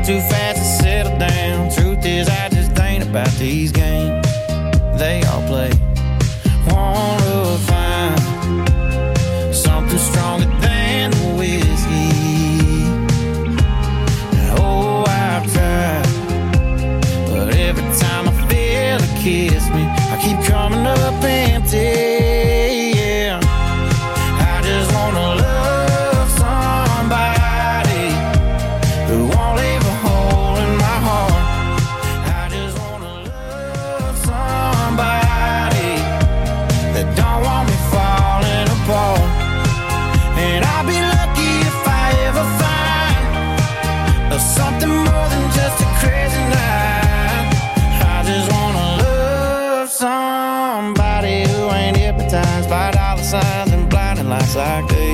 too fast to settle down. Truth is, I just ain't about these games they all play. Wanna find something stronger than the whiskey. Oh, I've tried, but every time I feel it kiss me, I keep coming up empty. Yeah, I just wanna love somebody who won't leave a hole in my heart. I just wanna love somebody that don't want me falling apart. And I'll be lucky if I ever find something more than just a crazy night. I just wanna love somebody who ain't hypnotized by dollar signs and blinding lights like this.